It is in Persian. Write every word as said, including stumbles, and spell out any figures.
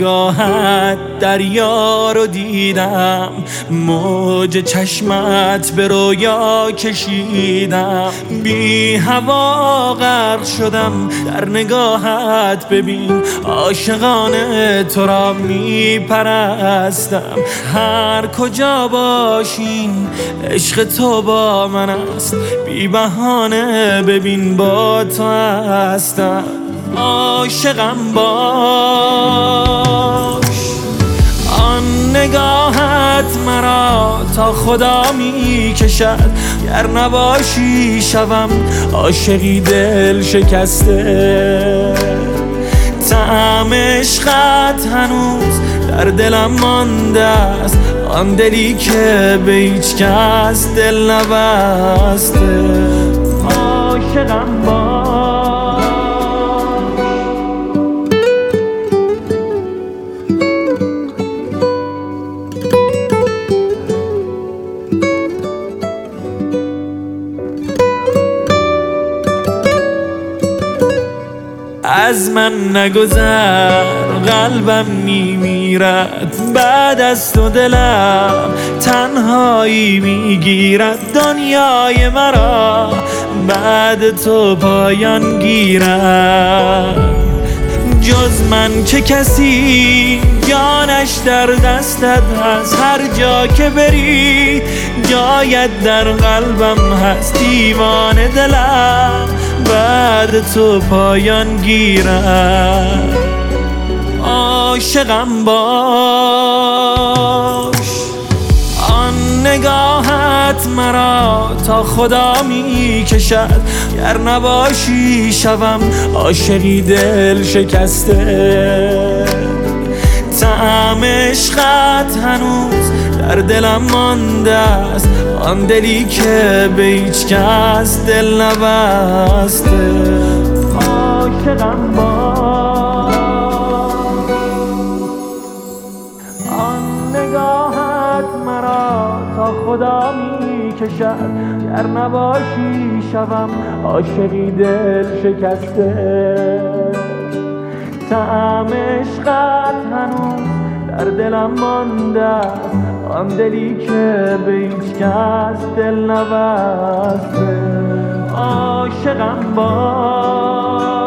نگاهت دریا رو دیدم، موج چشمت به رویا کشیدم، بی هوا غرق شدم در نگاهت. ببین عاشقانه تو را می پرستم، هر کجا باشین عشق تو با من است، بی بهانه ببین با تو هستم. عاشقم باش، آن نگاهت مرا تا خدا می کشد، گر نباشی شوم عاشقی دل شکسته. طعم عشقت هنوز در دلم مانده است، آن دلی که به هیچ کس دل نبسته. عاشقم باش. از من نگذر قلبم میمیرد، بعد از تو دلم تنهایی میگیرد، دنیای مرا بعد تو پایان گیرد. جز من که کسی جانش در دستت هست، هر جا که بری جایت در قلبم هست، دیوانه دلم بعد تو پایان گیرد. عاشقم باش، آن نگاهت مرا تا خدا می کشد، گر نباشی شوم عاشقی دل شکسته. طعم عشقت هنوز در دلم مانده است، آن دلی که به هیچ کس دل نبسته. عاشقم باش، آن نگاهت مرا تا خدا می کشد، گر نباشی شوم عاشقی دل شکسته. طعم عشقت هنوز در دلم مانده است، آن دلی که به هیچ کس دل نبسته. عاشقم باش.